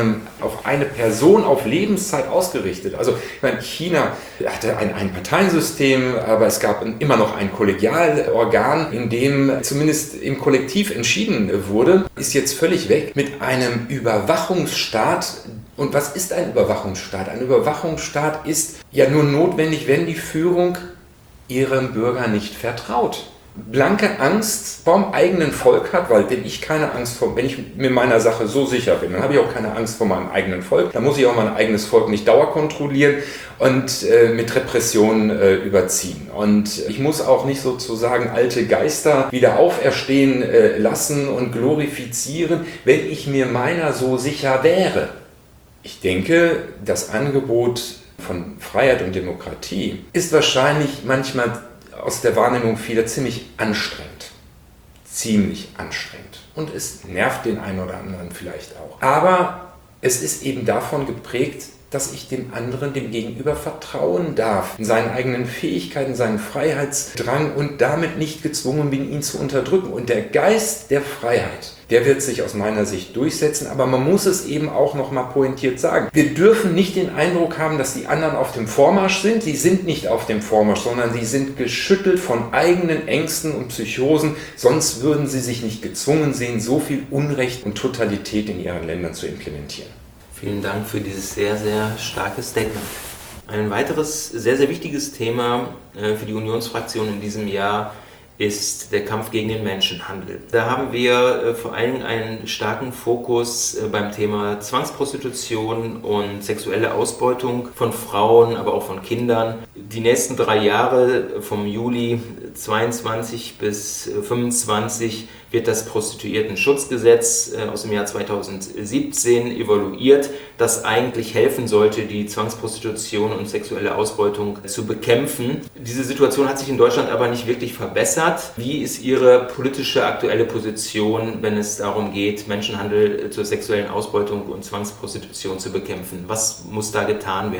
auf eine Person auf Lebenszeit ausgerichtet. Also ich meine, China hatte ein Einparteiensystem, aber es gab immer noch ein Kollegialorgan, in dem zumindest im Kollektiv entschieden wurde, ist jetzt völlig weg mit einem Überwachungsstaat. Und was ist ein Überwachungsstaat? Ein Überwachungsstaat ist ja nur notwendig, wenn die Führung ihrem Bürger nicht vertraut. Blanke Angst vorm eigenen Volk hat, weil wenn ich mir meiner Sache so sicher bin, dann habe ich auch keine Angst vor meinem eigenen Volk. Dann muss ich auch mein eigenes Volk nicht dauerkontrollieren und mit Repressionen überziehen. Und ich muss auch nicht sozusagen alte Geister wieder auferstehen lassen und glorifizieren, wenn ich mir meiner so sicher wäre. Ich denke, das Angebot von Freiheit und Demokratie ist wahrscheinlich manchmal aus der Wahrnehmung vieler ziemlich anstrengend. Und es nervt den einen oder anderen vielleicht auch. Aber es ist eben davon geprägt, dass ich dem anderen, dem Gegenüber vertrauen darf, in seinen eigenen Fähigkeiten, seinen Freiheitsdrang und damit nicht gezwungen bin, ihn zu unterdrücken. Und der Geist der Freiheit, der wird sich aus meiner Sicht durchsetzen, aber man muss es eben auch nochmal pointiert sagen. Wir dürfen nicht den Eindruck haben, dass die anderen auf dem Vormarsch sind. Sie sind nicht auf dem Vormarsch, sondern sie sind geschüttelt von eigenen Ängsten und Psychosen. Sonst würden sie sich nicht gezwungen sehen, so viel Unrecht und Totalität in ihren Ländern zu implementieren. Vielen Dank für dieses sehr, sehr starke Statement. Ein weiteres sehr, sehr wichtiges Thema für die Unionsfraktion in diesem Jahr ist der Kampf gegen den Menschenhandel. Da haben wir vor allem einen starken Fokus beim Thema Zwangsprostitution und sexuelle Ausbeutung von Frauen, aber auch von Kindern. Die nächsten 3 Jahre, vom Juli 22 bis 25, wird das Prostituiertenschutzgesetz aus dem Jahr 2017 evaluiert, das eigentlich helfen sollte, die Zwangsprostitution und sexuelle Ausbeutung zu bekämpfen. Diese Situation hat sich in Deutschland aber nicht wirklich verbessert. Wie ist Ihre politische aktuelle Position, wenn es darum geht, Menschenhandel zur sexuellen Ausbeutung und Zwangsprostitution zu bekämpfen? Was muss da getan werden?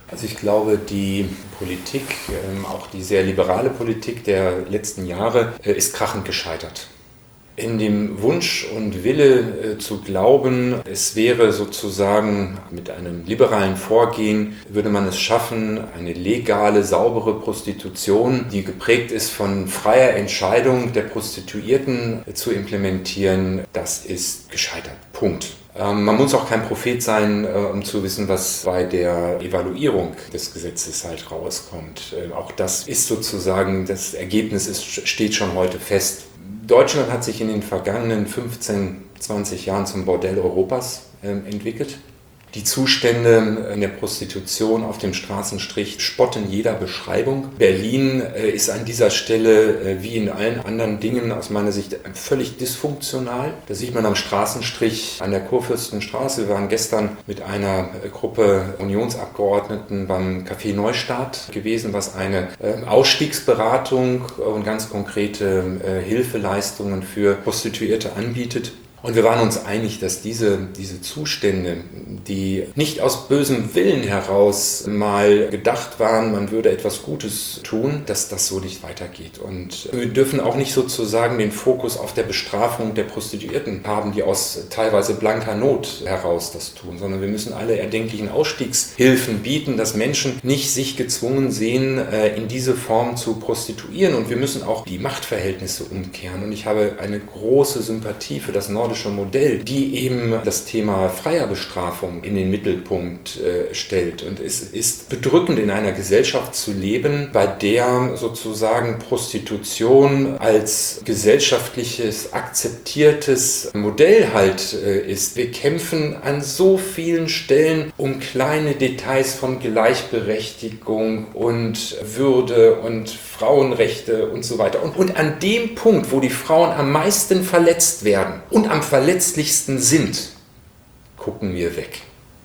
Also ich glaube, die Politik, auch die sehr liberale Politik der letzten Jahre, ist krachend gescheitert. In dem Wunsch und Wille zu glauben, es wäre sozusagen mit einem liberalen Vorgehen, würde man es schaffen, eine legale, saubere Prostitution, die geprägt ist von freier Entscheidung der Prostituierten, zu implementieren, das ist gescheitert. Punkt. Man muss auch kein Prophet sein, um zu wissen, was bei der Evaluierung des Gesetzes halt rauskommt. Auch das ist sozusagen, das Ergebnis steht schon heute fest. Deutschland hat sich in den vergangenen 15, 20 Jahren zum Bordell Europas entwickelt. Die Zustände in der Prostitution auf dem Straßenstrich spotten jeder Beschreibung. Berlin ist an dieser Stelle, wie in allen anderen Dingen, aus meiner Sicht völlig dysfunktional. Das sieht man am Straßenstrich an der Kurfürstenstraße. Wir waren gestern mit einer Gruppe Unionsabgeordneten beim Café Neustadt gewesen, was eine Ausstiegsberatung und ganz konkrete Hilfeleistungen für Prostituierte anbietet. Und wir waren uns einig, dass diese Zustände, die nicht aus bösem Willen heraus mal gedacht waren, man würde etwas Gutes tun, dass das so nicht weitergeht. Und wir dürfen auch nicht sozusagen den Fokus auf der Bestrafung der Prostituierten haben, die aus teilweise blanker Not heraus das tun, sondern wir müssen alle erdenklichen Ausstiegshilfen bieten, dass Menschen nicht sich gezwungen sehen, in diese Form zu prostituieren. Und wir müssen auch die Machtverhältnisse umkehren. Und ich habe eine große Sympathie für das nordische Modell, die eben das Thema freier Bestrafung in den Mittelpunkt stellt. Und es ist bedrückend, in einer Gesellschaft zu leben, bei der sozusagen Prostitution als gesellschaftliches, akzeptiertes Modell halt ist. Wir kämpfen an so vielen Stellen um kleine Details von Gleichberechtigung und Würde und Frauenrechte und so weiter. Und an dem Punkt, wo die Frauen am meisten verletzt werden und am verletzlichsten sind, gucken wir weg.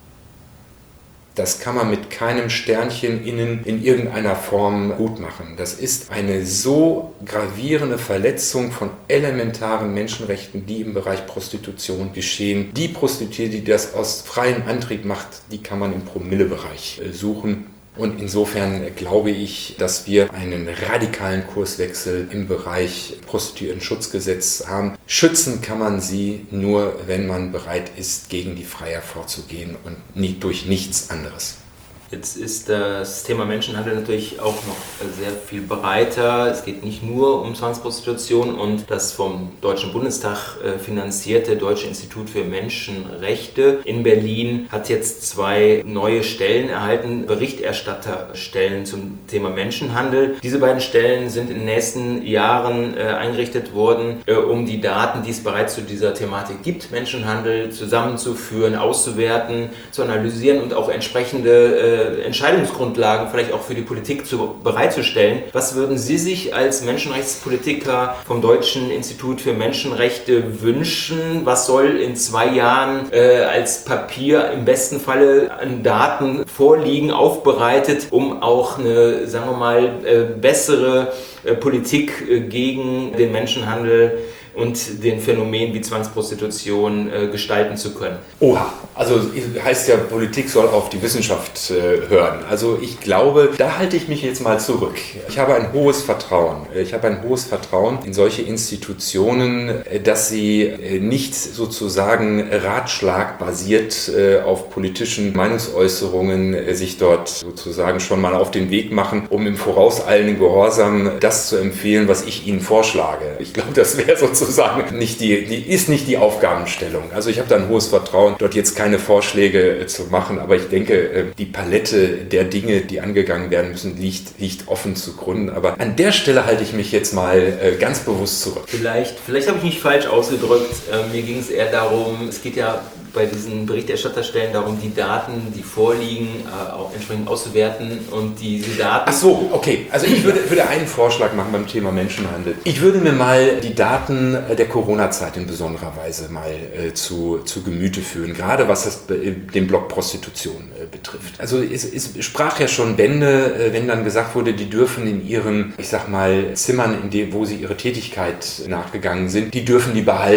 Das kann man mit keinem Sternchen innen in irgendeiner Form gut machen. Das ist eine so gravierende Verletzung von elementaren Menschenrechten, die im Bereich Prostitution geschehen. Die Prostituierte, die das aus freiem Antrieb macht, die kann man im Promillebereich suchen. Und insofern glaube ich, dass wir einen radikalen Kurswechsel im Bereich Prostituiertenschutzgesetz haben. Schützen kann man sie nur, wenn man bereit ist, gegen die Freier vorzugehen und durch nichts anderes. Jetzt ist das Thema Menschenhandel natürlich auch noch sehr viel breiter. Es geht nicht nur um Zwangsprostitution, und das vom Deutschen Bundestag finanzierte Deutsche Institut für Menschenrechte in Berlin hat jetzt 2 neue Stellen erhalten, Berichterstatterstellen zum Thema Menschenhandel. Diese beiden Stellen sind in den nächsten Jahren eingerichtet worden, um die Daten, die es bereits zu dieser Thematik gibt, Menschenhandel zusammenzuführen, auszuwerten, zu analysieren und auch entsprechende Entscheidungsgrundlagen vielleicht auch für die Politik bereitzustellen. Was würden Sie sich als Menschenrechtspolitiker vom Deutschen Institut für Menschenrechte wünschen? Was soll in 2 Jahren als Papier im besten Falle an Daten vorliegen, aufbereitet, um auch eine, sagen wir mal, bessere Politik gegen den Menschenhandel und den Phänomenen wie Zwangsprostitution gestalten zu können? Oha, also heißt ja, Politik soll auf die Wissenschaft hören. Also ich glaube, da halte ich mich jetzt mal zurück. Ich habe ein hohes Vertrauen. Ich habe ein hohes Vertrauen in solche Institutionen, dass sie nicht sozusagen ratschlagbasiert auf politischen Meinungsäußerungen sich dort sozusagen schon mal auf den Weg machen, um im vorauseilenden Gehorsam das zu empfehlen, was ich ihnen vorschlage. Ich glaube, das wäre sozusagen nicht die Aufgabenstellung. Also ich habe da ein hohes Vertrauen, dort jetzt keine Vorschläge zu machen, aber ich denke, die Palette der Dinge, die angegangen werden müssen, liegt offen zugrunde. Aber an der Stelle halte ich mich jetzt mal ganz bewusst zurück. Vielleicht habe ich mich falsch ausgedrückt. Mir ging es eher darum, es geht ja bei diesen Berichterstatterstellen darum, die Daten, die vorliegen, auch entsprechend auszuwerten und diese Daten... Ach so, okay. Also ich würde einen Vorschlag machen beim Thema Menschenhandel. Ich würde mir mal die Daten der Corona-Zeit in besonderer Weise mal zu Gemüte führen, gerade was den Block Prostitution betrifft. Also es sprach ja schon Bände, wenn dann gesagt wurde, die dürfen in ihren, ich sag mal, Zimmern, wo sie ihre Tätigkeit nachgegangen sind, die dürfen die behalten.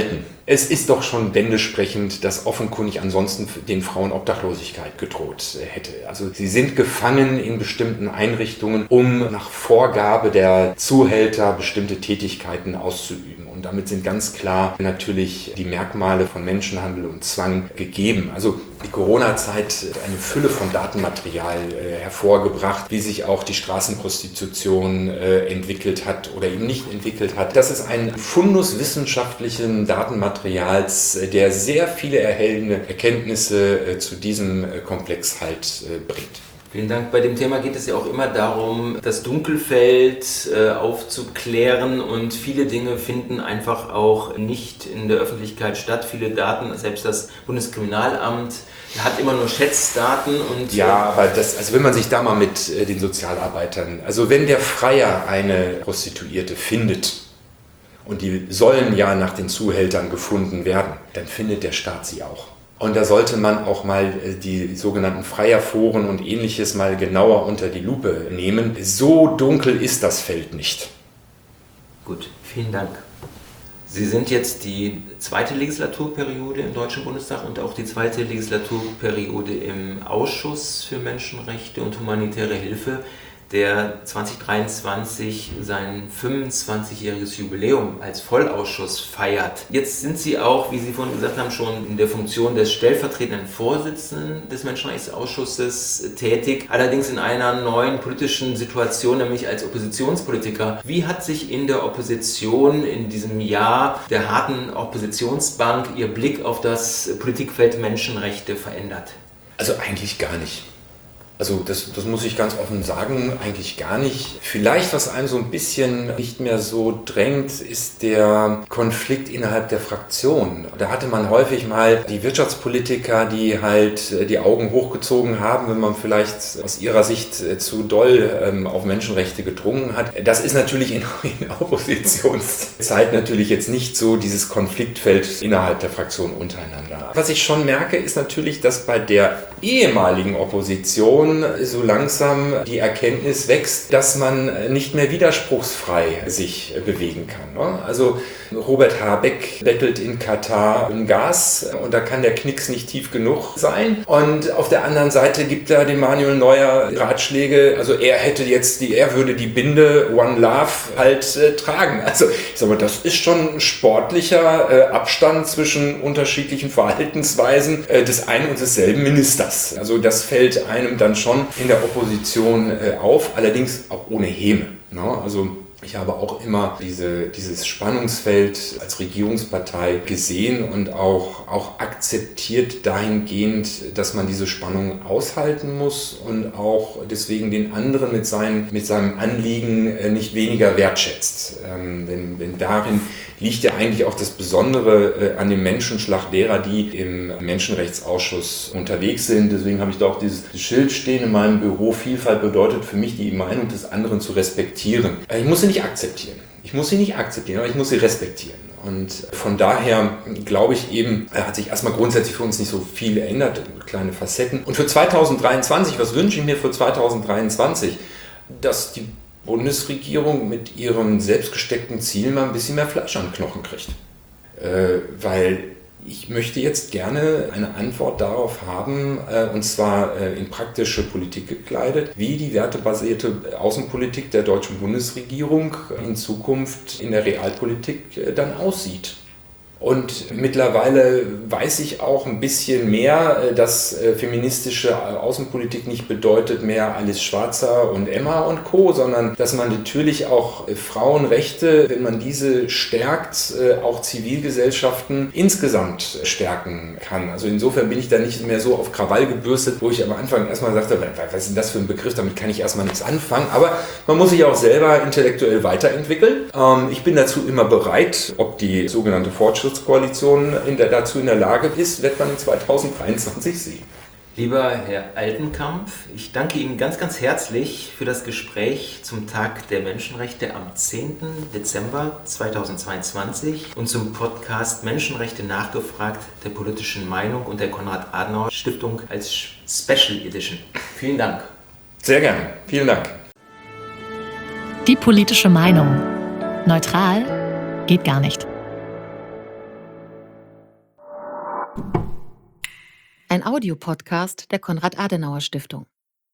Es ist doch schon bändesprechend, dass offenkundig ansonsten den Frauen Obdachlosigkeit gedroht hätte. Also sie sind gefangen in bestimmten Einrichtungen, um nach Vorgabe der Zuhälter bestimmte Tätigkeiten auszuüben. Und damit sind ganz klar natürlich die Merkmale von Menschenhandel und Zwang gegeben. Also die Corona-Zeit hat eine Fülle von Datenmaterial hervorgebracht, wie sich auch die Straßenprostitution entwickelt hat oder eben nicht entwickelt hat. Das ist ein Fundus wissenschaftlichen Datenmaterials, der sehr viele erhellende Erkenntnisse zu diesem Komplex halt bringt. Vielen Dank. Bei dem Thema geht es ja auch immer darum, das Dunkelfeld aufzuklären, und viele Dinge finden einfach auch nicht in der Öffentlichkeit statt. Viele Daten, selbst das Bundeskriminalamt hat immer nur Schätzdaten. Und ja, aber also wenn man sich da mal mit den Sozialarbeitern, also wenn der Freier eine Prostituierte findet, und die sollen ja nach den Zuhältern gefunden werden, dann findet der Staat sie auch. Und da sollte man auch mal die sogenannten Freierforen und Ähnliches mal genauer unter die Lupe nehmen. So dunkel ist das Feld nicht. Gut, vielen Dank. Sie sind jetzt die zweite Legislaturperiode im Deutschen Bundestag und auch die zweite Legislaturperiode im Ausschuss für Menschenrechte und humanitäre Hilfe, der 2023 sein 25-jähriges Jubiläum als Vollausschuss feiert. Jetzt sind Sie auch, wie Sie vorhin gesagt haben, schon in der Funktion des stellvertretenden Vorsitzenden des Menschenrechtsausschusses tätig, allerdings in einer neuen politischen Situation, nämlich als Oppositionspolitiker. Wie hat sich in der Opposition in diesem Jahr der harten Oppositionsbank Ihr Blick auf das Politikfeld Menschenrechte verändert? Also eigentlich gar nicht. Also das muss ich ganz offen sagen, eigentlich gar nicht. Vielleicht, was einen so ein bisschen nicht mehr so drängt, ist der Konflikt innerhalb der Fraktion. Da hatte man häufig mal die Wirtschaftspolitiker, die halt die Augen hochgezogen haben, wenn man vielleicht aus ihrer Sicht zu doll auf Menschenrechte gedrungen hat. Das ist natürlich in der Oppositionszeit natürlich jetzt nicht so dieses Konfliktfeld innerhalb der Fraktion untereinander. Was ich schon merke, ist natürlich, dass bei der ehemaligen Opposition so langsam die Erkenntnis wächst, dass man nicht mehr widerspruchsfrei sich bewegen kann. Also Robert Habeck bettelt in Katar um Gas und da kann der Knicks nicht tief genug sein. Und auf der anderen Seite gibt er dem Manuel Neuer Ratschläge, also er würde die Binde One Love halt tragen. Also ich sage mal, das ist schon ein sportlicher Abstand zwischen unterschiedlichen Verhaltensweisen des einen und desselben Ministers. Also das fällt einem dann schon in der Opposition auf, allerdings auch ohne Häme. Also ich habe auch immer dieses Spannungsfeld als Regierungspartei gesehen und auch akzeptiert dahingehend, dass man diese Spannung aushalten muss und auch deswegen den anderen mit seinem Anliegen nicht weniger wertschätzt. Denn darin liegt ja eigentlich auch das Besondere an dem Menschenschlag derer, die im Menschenrechtsausschuss unterwegs sind. Deswegen habe ich da auch dieses Schild stehen in meinem Büro: Vielfalt bedeutet für mich, die Meinung des anderen zu respektieren. Ich muss sie nicht akzeptieren. Aber ich muss sie respektieren. Und von daher glaube ich eben, hat sich erstmal grundsätzlich für uns nicht so viel geändert, kleine Facetten. Und für 2023, was wünsche ich mir für 2023? Dass die Bundesregierung mit ihrem selbstgesteckten Ziel mal ein bisschen mehr Fleisch an den Knochen kriegt. Weil ich möchte jetzt gerne eine Antwort darauf haben, und zwar in praktische Politik gekleidet, wie die wertebasierte Außenpolitik der deutschen Bundesregierung in Zukunft in der Realpolitik dann aussieht. Und mittlerweile weiß ich auch ein bisschen mehr, dass feministische Außenpolitik nicht bedeutet mehr Alice Schwarzer und Emma und Co., sondern dass man natürlich auch Frauenrechte, wenn man diese stärkt, auch Zivilgesellschaften insgesamt stärken kann. Also insofern bin ich da nicht mehr so auf Krawall gebürstet, wo ich am Anfang erstmal sagte, was ist denn das für ein Begriff, damit kann ich erstmal nichts anfangen. Aber man muss sich auch selber intellektuell weiterentwickeln. Ich bin dazu immer bereit, ob die sogenannte Fortschrittskoalition dazu in der Lage ist, wird man in 2023 sehen. Lieber Herr Altenkamp, ich danke Ihnen ganz, ganz herzlich für das Gespräch zum Tag der Menschenrechte am 10. Dezember 2022 und zum Podcast Menschenrechte nachgefragt der politischen Meinung und der Konrad-Adenauer-Stiftung als Special Edition. Vielen Dank. Sehr gerne. Vielen Dank. Die politische Meinung. Neutral geht gar nicht. Ein Audiopodcast der Konrad-Adenauer-Stiftung.